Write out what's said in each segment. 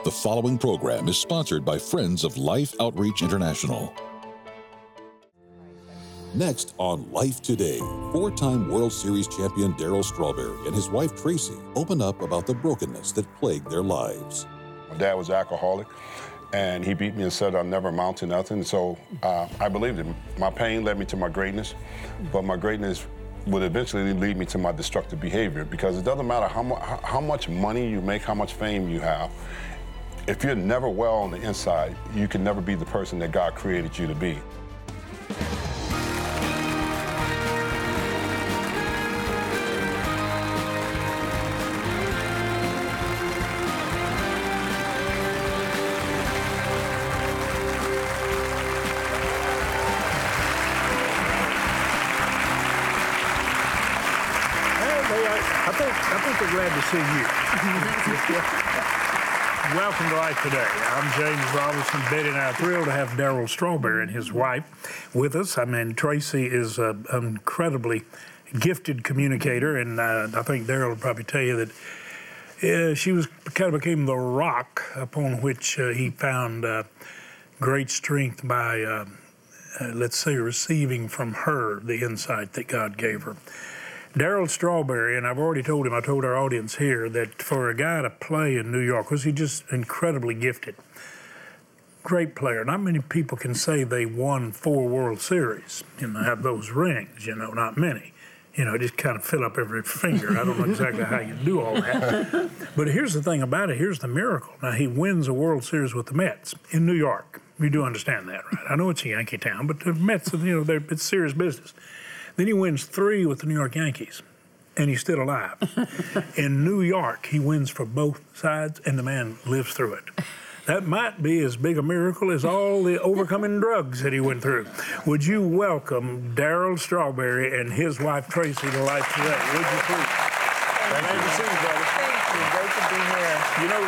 The following program is sponsored by Friends of Life Outreach International. Next on Life Today, four-time World Series champion Darryl Strawberry and his wife Tracy open up about the brokenness that plagued their lives. My dad was an alcoholic, and he beat me and said I'll never amount to nothing. So I believed him. My pain led me to my greatness, but my greatness would eventually lead me to my destructive behavior, because it doesn't matter how much money you make, how much fame you have. If you're never well on the inside, you can never be the person that God created you to be. I think they're glad to see you. Welcome to Life Today. I'm James Robinson. Betty and I are thrilled to have Darryl Strawberry and his wife with us. I mean, Tracy is an incredibly gifted communicator, and I think Darryl will probably tell you that she kind of became the rock upon which he found great strength by, let's say, receiving from her the insight that God gave her. Darryl Strawberry, and I've already told him, I told our audience here, that for a guy to play in New York, was he just incredibly gifted. Great player. Not many people can say they won 4 World Series, have those rings, not many. Just kind of fill up every finger. I don't know exactly how you do all that. But here's the thing about it. Here's the miracle. Now, he wins a World Series with the Mets in New York. You do understand that, right? I know it's a Yankee town, but the Mets, it's serious business. Then he wins 3 with the New York Yankees, and he's still alive. In New York, he wins for both sides, and the man lives through it. That might be as big a miracle as all the overcoming drugs that he went through. Would you welcome Darryl Strawberry and his wife, Tracy, to Life Today? Would you please? Thank you. Glad to see you, brother. Thank you. Great to be here.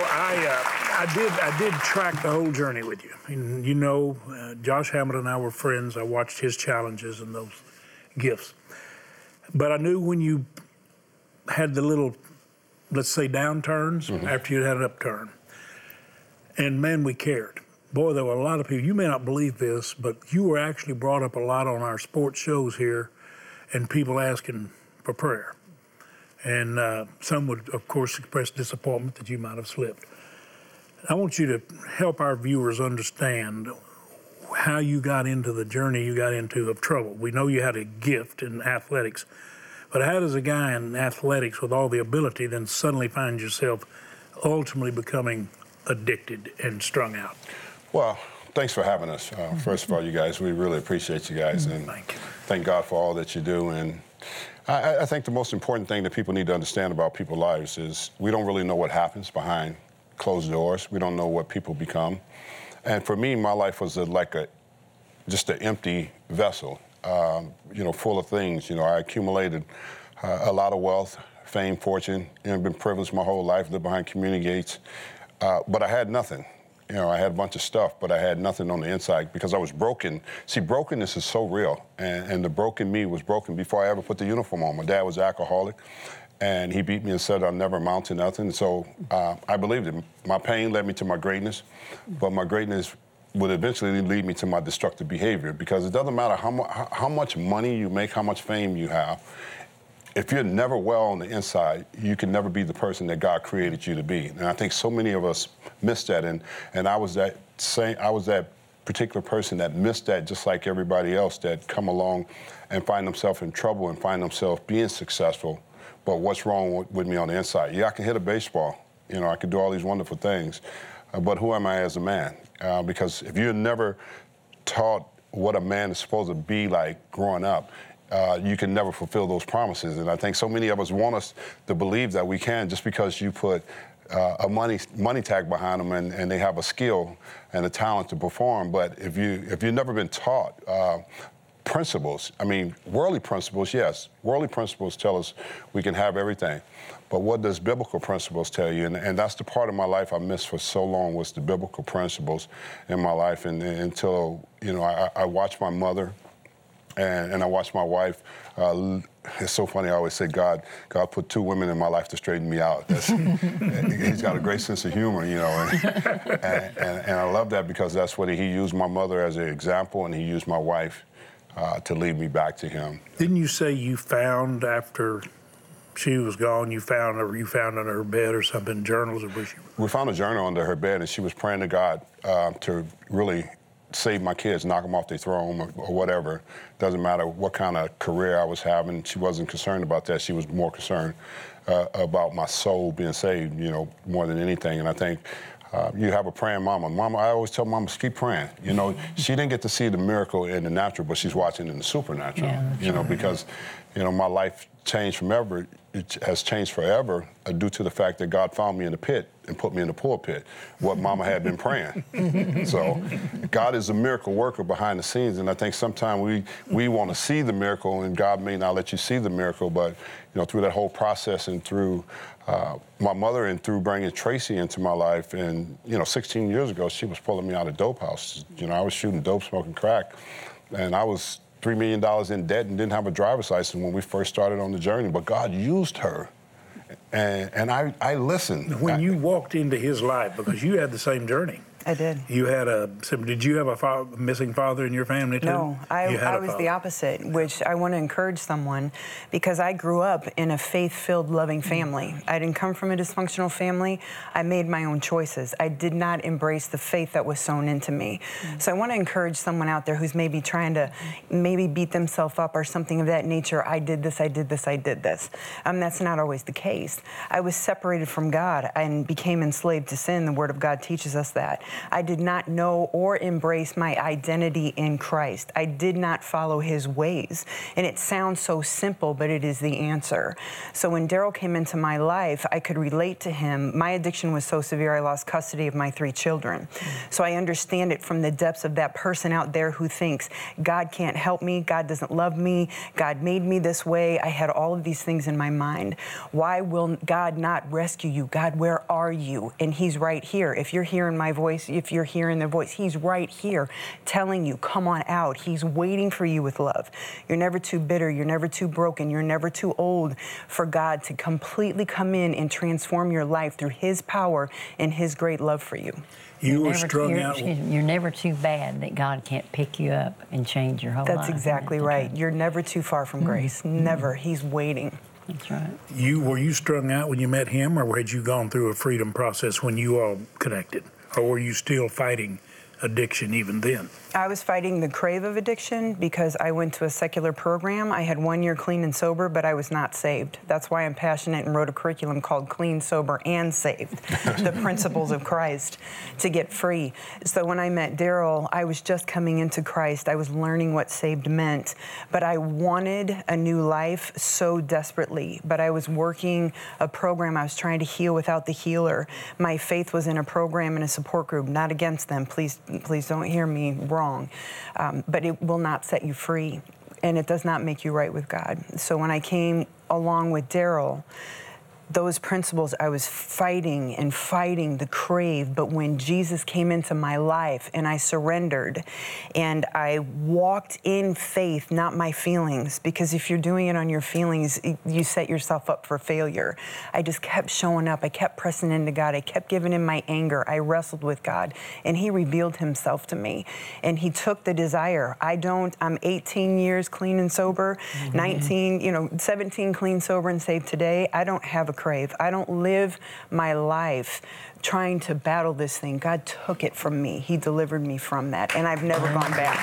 Darryl, I did track the whole journey with you. And Josh Hamilton and I were friends. I watched his challenges and those gifts. But I knew when you had the little, let's say, downturns after you had an upturn. And man, we cared. Boy, there were a lot of people, you may not believe this, but you were actually brought up a lot on our sports shows here, and people asking for prayer. And some would, of course, express disappointment that you might have slipped. I want you to help our viewers understand how you got into the journey you got into of trouble. We know you had a gift in athletics, but how does a guy in athletics with all the ability then suddenly find yourself ultimately becoming addicted and strung out? Well, thanks for having us. First of all, you guys, we really appreciate you guys, and Thank you. Thank God for all that you do. And I think the most important thing that people need to understand about people's lives is we don't really know what happens behind closed doors. We don't know what people become. And for me, my life was just an empty vessel, full of things. I accumulated a lot of wealth, fame, fortune, been privileged my whole life, lived behind community gates, but I had nothing. I had a bunch of stuff, but I had nothing on the inside because I was broken. See, brokenness is so real, and the broken me was broken before I ever put the uniform on. My dad was an alcoholic, and he beat me and said I'll never amount to nothing. So I believed him. My pain led me to my greatness, but my greatness would eventually lead me to my destructive behavior, because it doesn't matter how much money you make, how much fame you have. If you're never well on the inside, you can never be the person that God created you to be. And I think so many of us miss that, and I was that particular person that missed that, just like everybody else that come along and find themselves in trouble and find themselves being successful. But what's wrong with me on the inside? Yeah, I can hit a baseball. I can do all these wonderful things. But who am I as a man? Because if you're never taught what a man is supposed to be like growing up, you can never fulfill those promises. And I think so many of us want us to believe that we can, just because you put a money tag behind them and they have a skill and a talent to perform. But if you've never been taught principles, worldly principles, yes. Worldly principles tell us we can have everything. But what does biblical principles tell you? And that's the part of my life I missed for so long, was the biblical principles in my life. And until, I watched my mother and I watched my wife. It's so funny. I always say God put two women in my life to straighten me out. He's got a great sense of humor, you know, and I love that because that's what he used my mother as an example, and he used my wife to lead me back to him. Didn't you say you found after she was gone, you found under her bed or something, journals of where she was? We found a journal under her bed, and she was praying to God to really save my kids, knock them off their throne or whatever. Doesn't matter what kind of career I was having. She wasn't concerned about that. She was more concerned about my soul being saved, you know, more than anything. And I think you have a praying mama. I always tell mama, keep praying. You know, she didn't get to see the miracle in the natural, but she's watching in the supernatural. Yeah, you know, because, you know, my life changed forever. It has changed forever due to the fact that God found me in the pit and put me in the pulpit, what mama had been praying. So God is a miracle worker behind the scenes, and I think sometimes we want to see the miracle, and God may not let you see the miracle, but you know, through that whole process and through my mother and through bringing Tracy into my life, and you know, 16 years ago, she was pulling me out of dope house. You know, I was shooting dope, smoking crack, and I was $3 million in debt and didn't have a driver's license when we first started on the journey, but God used her. And I listened. When you walked into his life, because you had the same journey. I did. Did you have a missing father in your family too? No, I was the opposite, which I want to encourage someone, because I grew up in a faith-filled, loving family. I didn't come from a dysfunctional family. I made my own choices. I did not embrace the faith that was sown into me. So I want to encourage someone out there who's maybe trying to beat themselves up or something of that nature. I did this, I did this, I did this. That's not always the case. I was separated from God and became enslaved to sin. The Word of God teaches us that. I did not know or embrace my identity in Christ. I did not follow his ways. And it sounds so simple, but it is the answer. So when Daryl came into my life, I could relate to him. My addiction was so severe, I lost custody of my 3 children. So I understand it from the depths of that person out there who thinks, God can't help me, God doesn't love me, God made me this way. I had all of these things in my mind. Why will God not rescue you? God, where are you? And he's right here. If you're hearing my voice, if you're hearing their voice, he's right here telling you, come on out. He's waiting for you with love. You're never too bitter. You're never too broken. You're never too old for God to completely come in and transform your life through his power and his great love for you. You were strung out. You're never too bad that God can't pick you up and change your whole life. That's exactly right. You're never too far from grace. Never. He's waiting. That's right. Were you strung out when you met him, or had you gone through a freedom process when you all connected? Or were you still fighting addiction even then? I was fighting the crave of addiction because I went to a secular program. I had 1 year clean and sober, but I was not saved. That's why I'm passionate and wrote a curriculum called Clean, Sober, and Saved, the principles of Christ to get free. So when I met Daryl, I was just coming into Christ. I was learning what saved meant, but I wanted a new life so desperately. But I was working a program. I was trying to heal without the healer. My faith was in a program and a support group, not against them. Please don't hear me wrong. But it will not set you free, and it does not make you right with God. So when I came along with Daryl, those principles, I was fighting the crave, but when Jesus came into my life and I surrendered and I walked in faith, not my feelings, because if you're doing it on your feelings, you set yourself up for failure. I just kept showing up. I kept pressing into God. I kept giving him my anger. I wrestled with God, and he revealed himself to me, and he took the desire. I'm 18 years clean and sober, 17 clean, sober, and saved today. I don't have a crave. I don't live my life trying to battle this thing. God took it from me. He delivered me from that, and I've never gone back.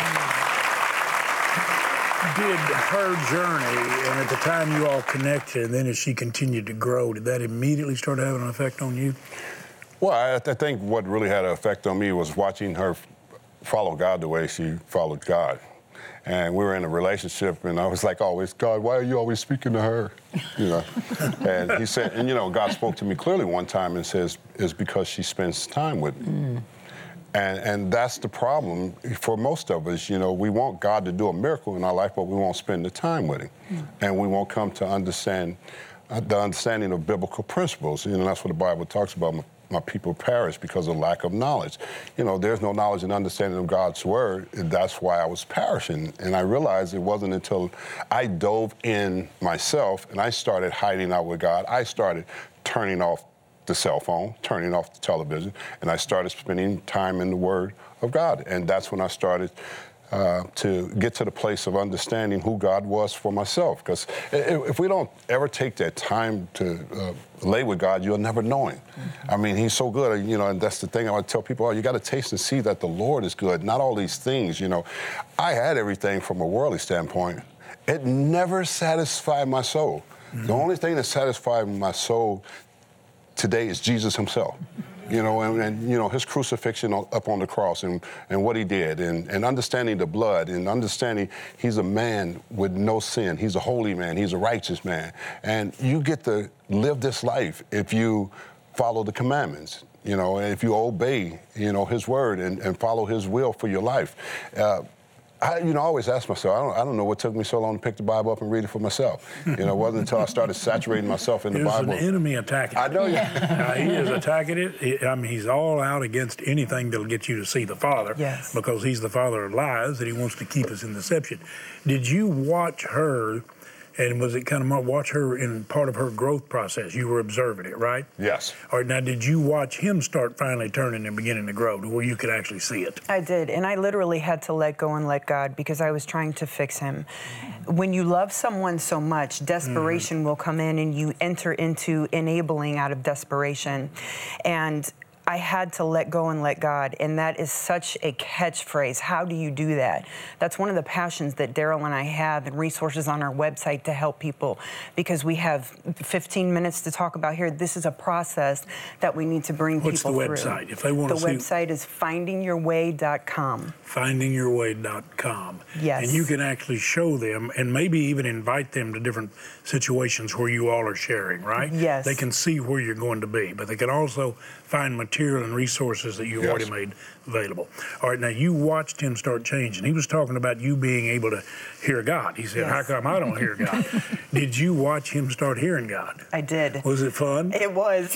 Did her journey, and at the time you all connected, and then as she continued to grow, did that immediately start having an effect on you? Well, I think what really had an effect on me was watching her follow God the way she followed God. And we were in a relationship, and I was like always, God, why are you always speaking to her? You know. And he said, and God spoke to me clearly one time and says, it's because she spends time with me. And that's the problem for most of us. We want God to do a miracle in our life, but we won't spend the time with him. And we won't come to understand the understanding of biblical principles. That's what the Bible talks about. my people perish because of lack of knowledge. You know, there's no knowledge and understanding of God's word. That's why I was perishing. And I realized it wasn't until I dove in myself and I started hiding out with God. I started turning off the cell phone, turning off the television, and I started spending time in the Word of God. And that's when I started to get to the place of understanding who God was for myself. Because if we don't ever take that time to lay with God, you'll never know Him. I mean, He's so good, you know, and that's the thing I would tell people, oh, you got to taste and see that the Lord is good, not all these things, you know. I had everything from a worldly standpoint. It never satisfied my soul. The only thing that satisfied my soul today is Jesus Himself. You know, and you know, His crucifixion up on the cross and what He did and understanding the blood and understanding He's a man with no sin. He's a holy man. He's a righteous man. And you get to live this life if you follow the commandments, you know, and if you obey, you know, His word and follow His will for your life. I always ask myself, I don't know what took me so long to pick the Bible up and read it for myself. You know, it wasn't until I started saturating myself in the Bible. There's an enemy attacking it. I know you. He is attacking it. I mean, he's all out against anything that'll get you to see the Father. Yes. Because He's the Father of lies, and He wants to keep us in deception. Did you watch her, and was it kind of watch her in part of her growth process? You were observing it, right? Yes. All right, now, did you watch him start finally turning and beginning to grow to where you could actually see it? I did, and I literally had to let go and let God because I was trying to fix him. When you love someone so much, desperation will come in and you enter into enabling out of desperation. And I had to let go and let God, and that is such a catchphrase. How do you do that? That's one of the passions that Daryl and I have, and resources on our website to help people, because we have 15 minutes to talk about here. This is a process that we need to bring What's people the through. website? If they want to see. The website is findingyourway.com. Findingyourway.com. Yes. And you can actually show them and maybe even invite them to different situations where you all are sharing, right? Yes. They can see where you're going to be, but they can also find material and resources that you've already made available. All right, now you watched him start changing. He was talking about you being able to hear God. He said, how come I don't hear God? Did you watch him start hearing God? I did. Was it fun? It was.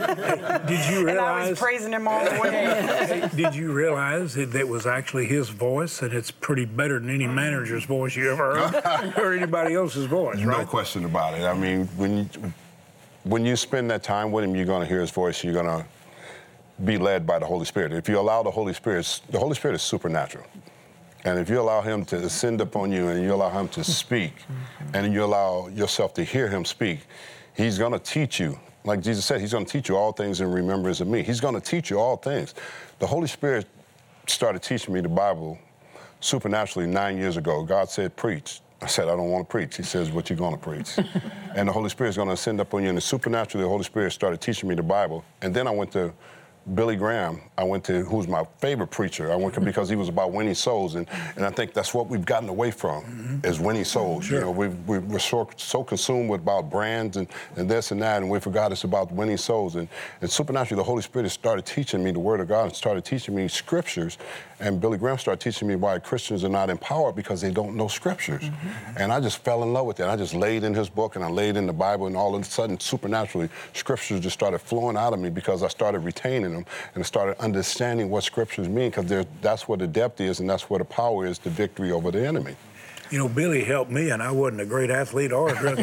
Did you realize? And I was praising him all the way. Did you realize that was actually his voice, and it's pretty better than any manager's voice you ever heard, or anybody else's voice, right? No question about it. I mean, when you spend that time with him, you're going to hear his voice. You're going to be led by the Holy Spirit. If you allow the Holy Spirit is supernatural. And if you allow him to ascend upon you and you allow him to speak and you allow yourself to hear him speak, he's going to teach you. Like Jesus said, he's going to teach you all things in remembrance of me. He's going to teach you all things. The Holy Spirit started teaching me the Bible supernaturally 9 years ago. God said, preach. I said, I don't want to preach. He says, what you going to preach? And the Holy Spirit is going to ascend upon you. And supernaturally, the Holy Spirit started teaching me the Bible. And then I went to Billy Graham, who's my favorite preacher. I went because he was about winning souls, and I think that's what we've gotten away from, is winning souls. Sure. You know, we're so consumed with about brands and this and that, and we forgot it's about winning souls. And supernaturally, the Holy Spirit started teaching me the Word of God and started teaching me scriptures. And Billy Graham started teaching me why Christians are not empowered because they don't know scriptures. And I just fell in love with it. I just laid in his book and I laid in the Bible, and all of a sudden, supernaturally, scriptures just started flowing out of me because I started retaining them and I started understanding what scriptures mean, because that's where the depth is and that's where the power is, the victory over the enemy. You know, Billy helped me, and I wasn't a great athlete or a drug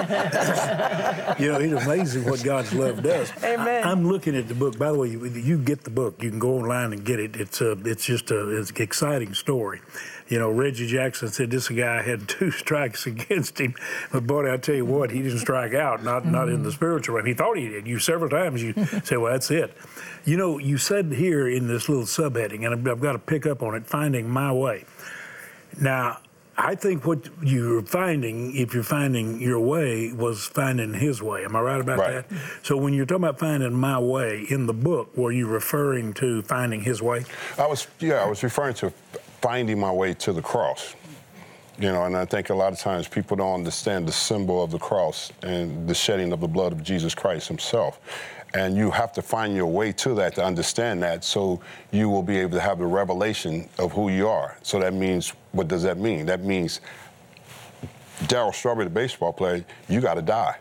addict. You know, it's amazing what God's love does. Amen. I'm looking at the book. By the way, you get the book. You can go online and get it. It's just it's an exciting story. You know, Reggie Jackson said this guy had 2 strikes against him, but boy, I tell you what, he didn't strike out, not in the spiritual realm. He thought he did. Several times you say, well, that's it. You know, you said here in this little subheading, and I've got to pick up on it, finding my way. Now, I think what you're finding, if you're finding your way, was finding his way. Am I right about that? So when you're talking about finding my way in the book, were you referring to finding his way? I was referring to finding my way to the cross. You know, and I think a lot of times people don't understand the symbol of the cross and the shedding of the blood of Jesus Christ himself. And you have to find your way to that to understand that, so you will be able to have the revelation of who you are. So that means, what does that mean? That means Darryl Strawberry, the baseball player, you got to die.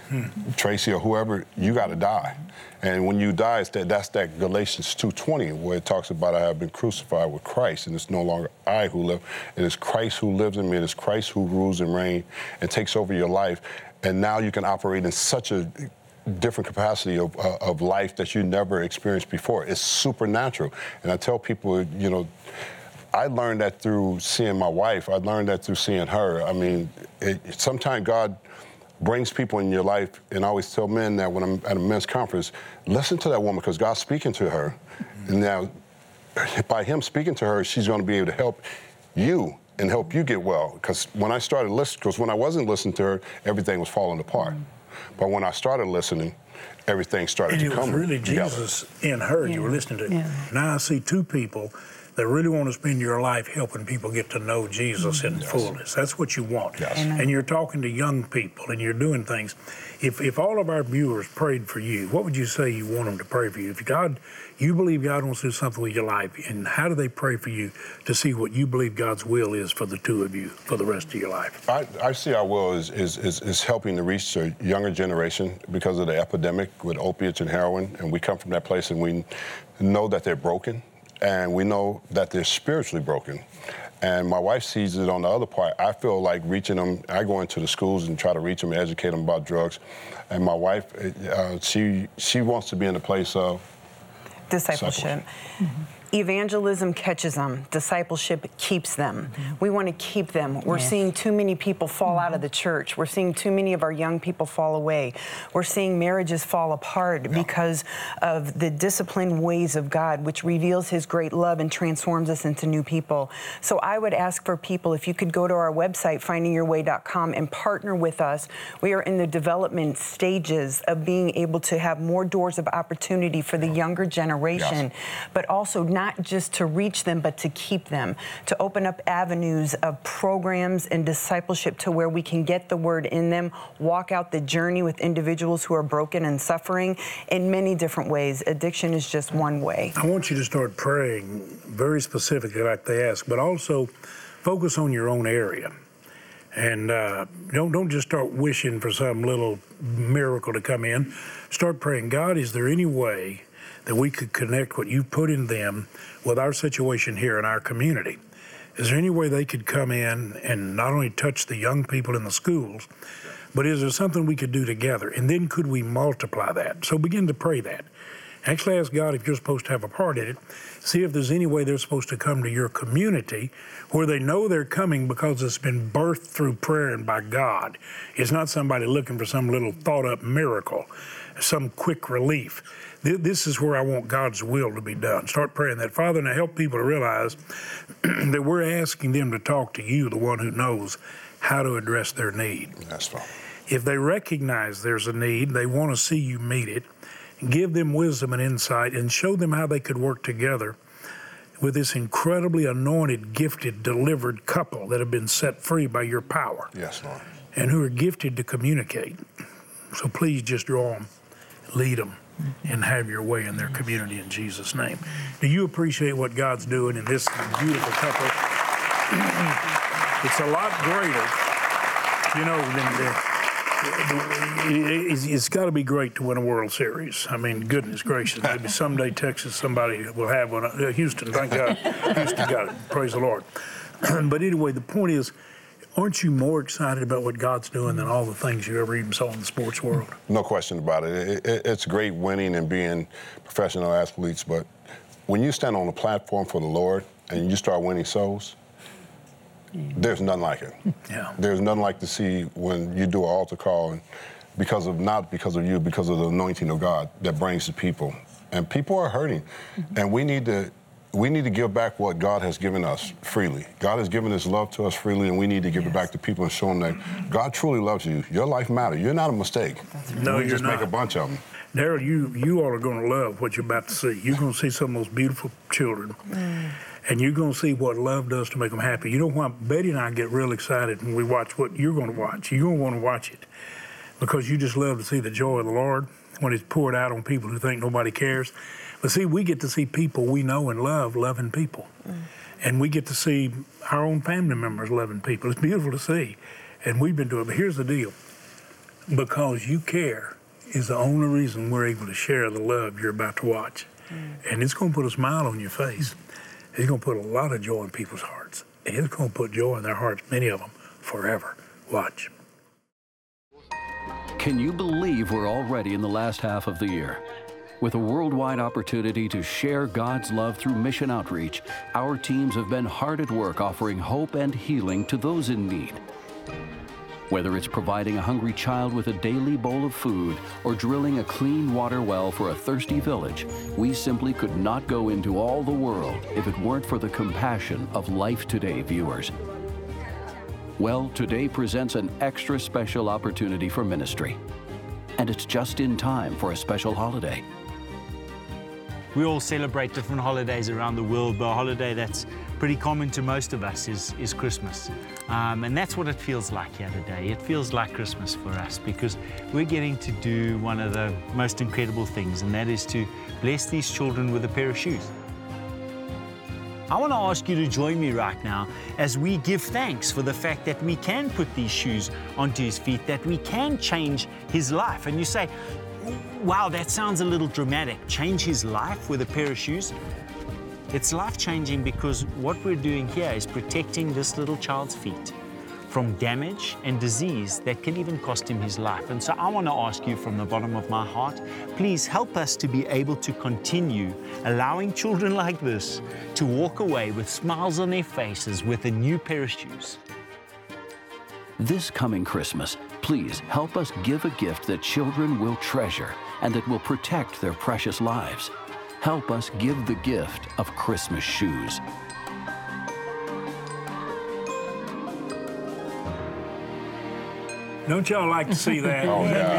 Tracy or whoever, you got to die. And when you die, that's that Galatians 2:20, where it talks about I have been crucified with Christ, and it's no longer I who live. It is Christ who lives in me. It is Christ who rules and reigns and takes over your life. And now you can operate in such a different capacity of life that you never experienced before. It's supernatural. And I tell people, you know, I learned that through seeing my wife. I learned that through seeing her. I mean, sometimes God brings people in your life, and I always tell men that when I'm at a men's conference, listen to that woman because God's speaking to her. And now, by him speaking to her, she's going to be able to help you and help you get well. Because when I started listening, because when I wasn't listening to her, everything was falling apart. But when I started listening, everything started to come together. And it was really together. Jesus in her you were listening to. Yeah. Now I see two people that really want to spend your life helping people get to know Jesus in fullness. That's what you want. Yes. And you're talking to young people and you're doing things. If all of our viewers prayed for you, what would you say you want them to pray for you? If you believe God wants to do something with your life, and how do they pray for you to see what you believe God's will is for the two of you for the rest of your life? I see our will is helping to reach a younger generation because of the epidemic with opiates and heroin, and we come from that place and we know that they're broken. And we know that they're spiritually broken. And my wife sees it on the other part. I feel like reaching them, I go into the schools and try to reach them, educate them about drugs. And my wife, she wants to be in a place of Discipleship. Evangelism catches them. Discipleship keeps them. We want to keep them. We're seeing too many people fall out of the church. We're seeing too many of our young people fall away. We're seeing marriages fall apart because of the disciplined ways of God, which reveals his great love and transforms us into new people. So I would ask for people, if you could go to our website, findingyourway.com, and partner with us. We are in the development stages of being able to have more doors of opportunity for the younger generation, but also not just to reach them, but to keep them, to open up avenues of programs and discipleship to where we can get the word in them, walk out the journey with individuals who are broken and suffering in many different ways. Addiction is just one way. I want you to start praying very specifically like they ask, but also focus on your own area. And don't just start wishing for some little miracle to come in. Start praying, God, is there any way that we could connect what you've put in them with our situation here in our community? Is there any way they could come in and not only touch the young people in the schools, but is there something we could do together? And then could we multiply that? So begin to pray that. Actually ask God if you're supposed to have a part in it. See if there's any way they're supposed to come to your community where they know they're coming because it's been birthed through prayer and by God. It's not somebody looking for some little thought-up miracle, some quick relief. This is where I want God's will to be done. Start praying that. Father, now help people to realize that we're asking them to talk to you, the one who knows how to address their need. That's fine. If they recognize there's a need, they want to see you meet it, give them wisdom and insight, and show them how they could work together with this incredibly anointed, gifted, delivered couple that have been set free by your power. Yes, Lord. And who are gifted to communicate. So please just draw them, lead them, and have your way in their community in Jesus' name. Do you appreciate what God's doing in this beautiful couple? It's a lot greater, you know, it's got to be great to win a World Series. I mean, goodness gracious, maybe someday Texas, somebody will have one. Houston, thank God, Houston got it. Praise the Lord. But anyway, the point is, aren't you more excited about what God's doing than all the things you ever even saw in the sports world? No question about it. It's great winning and being professional athletes, but when you stand on a platform for the Lord and you start winning souls, there's nothing like it. Yeah. There's nothing like to see when you do an altar call, and not because of you, because of the anointing of God that brings the people. And people are hurting, and we need to give back what God has given us freely. God has given his love to us freely, and we need to give it back to people and show them that God truly loves you. Your life matters. You're not a mistake. No, we just you're make not. a bunch of them. Daryl, you all are going to love what you're about to see. You're going to see some of those beautiful children, and you're going to see what love does to make them happy. You know why Betty and I get real excited when we watch what you're going to watch? You're going to want to watch it because you just love to see the joy of the Lord when it's poured out on people who think nobody cares. But see, we get to see people we know and love loving people. And we get to see our own family members loving people. It's beautiful to see. And we've been doing it. But here's the deal. because you care is the only reason we're able to share the love you're about to watch. And it's going to put a smile on your face. It's going to put a lot of joy in people's hearts. And it's going to put joy in their hearts, many of them, forever. Watch. Can you believe we're already in the last half of the year? With a worldwide opportunity to share God's love through mission outreach, our teams have been hard at work offering hope and healing to those in need. Whether it's providing a hungry child with a daily bowl of food or drilling a clean water well for a thirsty village, we simply could not go into all the world if it weren't for the compassion of Life Today viewers. Well, today presents an extra special opportunity for ministry. And it's just in time for a special holiday. We all celebrate different holidays around the world, but a holiday that's pretty common to most of us is Christmas. And that's what it feels like here today. It feels like Christmas for us because we're getting to do one of the most incredible things, and that is to bless these children with a pair of shoes. I want to ask you to join me right now as we give thanks for the fact that we can put these shoes onto his feet, that we can change his life. And you say, wow, that sounds a little dramatic. Change his life with a pair of shoes? It's life-changing because what we're doing here is protecting this little child's feet from damage and disease that can even cost him his life. And so I want to ask you from the bottom of my heart, please help us to be able to continue allowing children like this to walk away with smiles on their faces with a new pair of shoes. This coming Christmas, please help us give a gift that children will treasure and that will protect their precious lives. Help us give the gift of Christmas shoes. Don't y'all like to see that? Oh, yeah.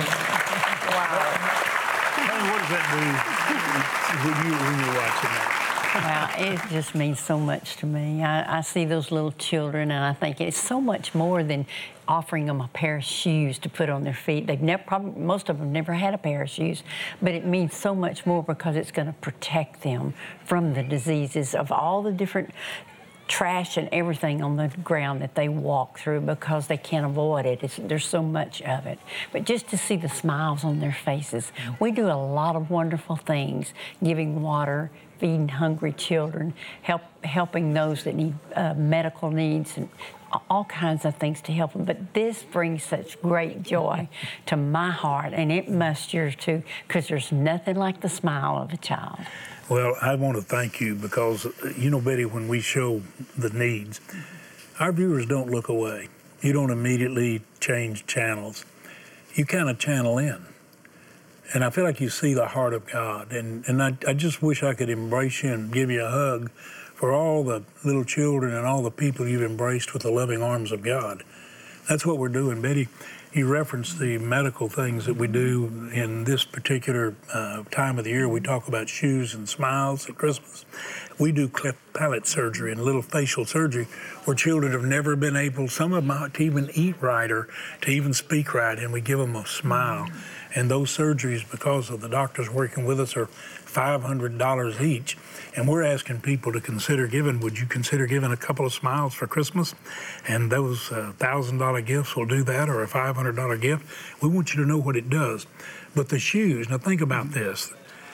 Hey, what does that do when you're watching that? Wow, it just means so much to me. I see those little children, and I think it's so much more than offering them a pair of shoes to put on their feet. They've never, probably most of them never had a pair of shoes, but it means so much more because it's going to protect them from the diseases of all the different trash and everything on the ground that they walk through because they can't avoid it. There's so much of it. But just to see the smiles on their faces, we do a lot of wonderful things, giving water, feeding hungry children, helping those that need medical needs, and all kinds of things to help them. But this brings such great joy to my heart, and it must yours too, because there's nothing like the smile of a child. Well, I want to thank you because, you know, Betty, when we show the needs, our viewers don't look away. You don't immediately change channels. You kind of channel in. And I feel like you see the heart of God. And I just wish I could embrace you and give you a hug for all the little children and all the people you've embraced with the loving arms of God. That's what we're doing. Betty, you referenced the medical things that we do in this particular time of the year. We talk about shoes and smiles at Christmas. We do cleft palate surgery and little facial surgery where children have never been able, some of them, to even eat right or to even speak right, and we give them a smile. And those surgeries, because of the doctors working with us, are $500 each. And we're asking people to consider giving. Would you consider giving a couple of smiles for Christmas? And those $1,000 gifts will do that, or a $500 gift. We want you to know what it does. But the shoes, now think about this.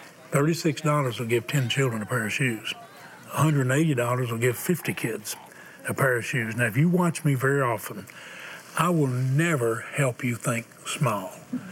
$36 will give 10 children a pair of shoes. $180 will give 50 kids a pair of shoes. Now, if you watch me very often, I will never help you think small.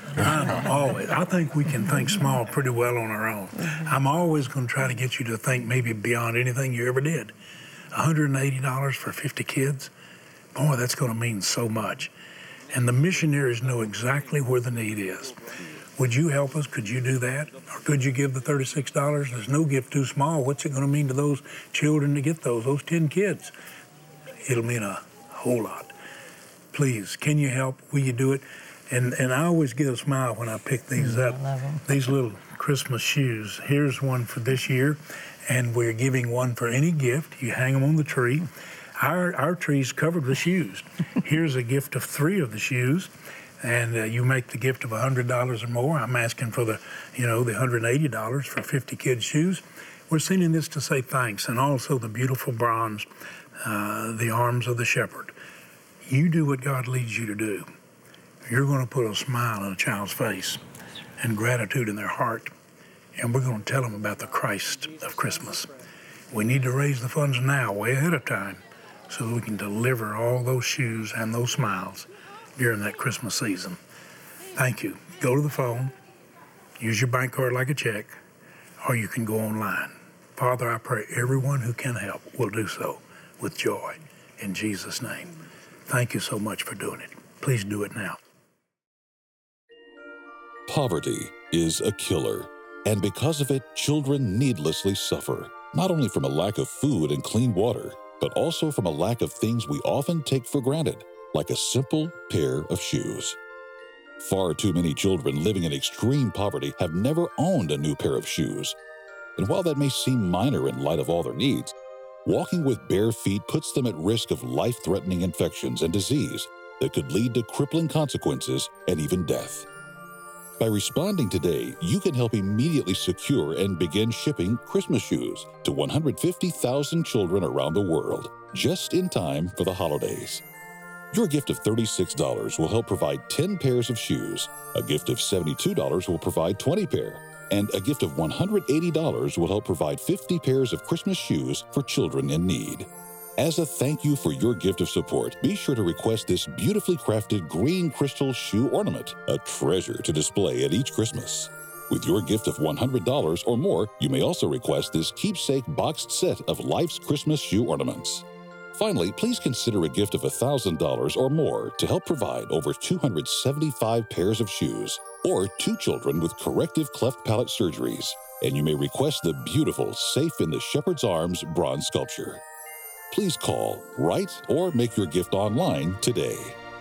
I think we can think small pretty well on our own. I'm always going to try to get you to think maybe beyond anything you ever did. $180 for 50 kids, boy, that's going to mean so much. And the missionaries know exactly where the need is. Would you help us? Could you do that? Or could you give the $36? There's no gift too small. What's it going to mean to those children to get those 10 kids? It'll mean a whole lot. Please, can you help? Will you do it? And I always get a smile when I pick these up. These little Christmas shoes. Here's one for this year, and we're giving one for any gift. You hang them on the tree. Our tree's covered with shoes. Here's a gift of 3 of the shoes, and you make the gift of $100 or more. I'm asking for the $180 for 50 kids' shoes. We're sending this to say thanks, and also the beautiful bronze, the arms of the shepherd. You do what God leads you to do. you're going to put a smile on a child's face and gratitude in their heart, and we're going to tell them about the Christ of Christmas. We need to raise the funds now, way ahead of time, so that we can deliver all those shoes and those smiles during that Christmas season. Thank you. Go to the phone, use your bank card like a check, or you can go online. Father, I pray everyone who can help will do so with joy. In Jesus' name. Thank you so much for doing it. Please do it now. Poverty is a killer, and because of it, children needlessly suffer, not only from a lack of food and clean water, but also from a lack of things we often take for granted, like a simple pair of shoes. Far too many children living in extreme poverty have never owned a new pair of shoes. And while that may seem minor in light of all their needs, walking with bare feet puts them at risk of life-threatening infections and disease that could lead to crippling consequences and even death. By responding today, you can help immediately secure and begin shipping Christmas shoes to 150,000 children around the world, just in time for the holidays. Your gift of $36 will help provide 10 pairs of shoes, a gift of $72 will provide 20 pairs, and a gift of $180 will help provide 50 pairs of Christmas shoes for children in need. As a thank you for your gift of support, be sure to request this beautifully crafted green crystal shoe ornament, a treasure to display at each Christmas. With your gift of $100 or more, you may also request this keepsake boxed set of Life's Christmas shoe ornaments. Finally, please consider a gift of $1,000 or more to help provide over 275 pairs of shoes, or 2 children with corrective cleft palate surgeries, and you may request the beautiful Safe in the Shepherd's Arms bronze sculpture. Please call, write, or make your gift online today.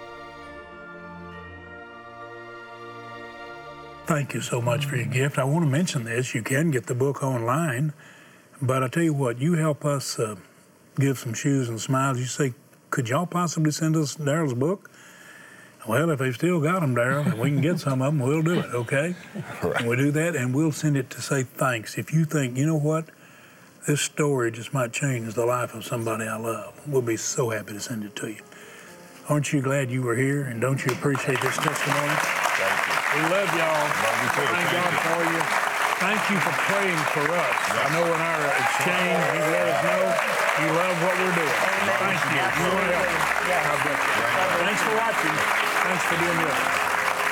Thank you so much for your gift. I want to mention this. You can get the book online, but I tell you what, you help us give some shoes and smiles. You say, could y'all possibly send us Daryl's book? Well, if they've still got them, Daryl, and we can get some of them, we'll do it, okay? Right. And we'll do that, and we'll send it to say thanks. If you think, you know what, this story just might change the life of somebody I love, we'll be so happy to send it to you. Aren't you glad you were here, and don't you appreciate this testimony? Thank you. We love y'all. Love you too. Thank God for you. Thank you for praying for us. I know in our exchange, you let us know you love what we're doing. Thank you. You want to help. God bless you. Thanks for watching. Thanks for being with us.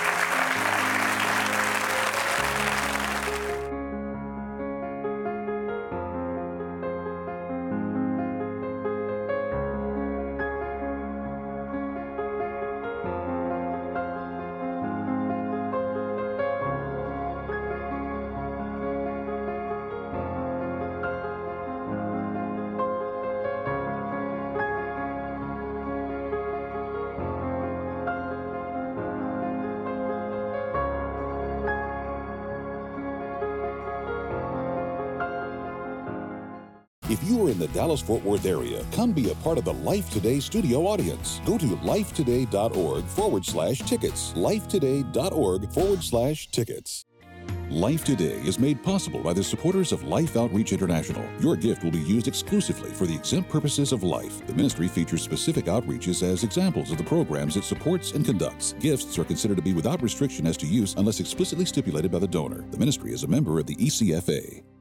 If you are in the Dallas-Fort Worth area, come be a part of the Life Today studio audience. Go to lifetoday.org/tickets. lifetoday.org/tickets. Life Today is made possible by the supporters of Life Outreach International. Your gift will be used exclusively for the exempt purposes of life. The ministry features specific outreaches as examples of the programs it supports and conducts. Gifts are considered to be without restriction as to use unless explicitly stipulated by the donor. The ministry is a member of the ECFA.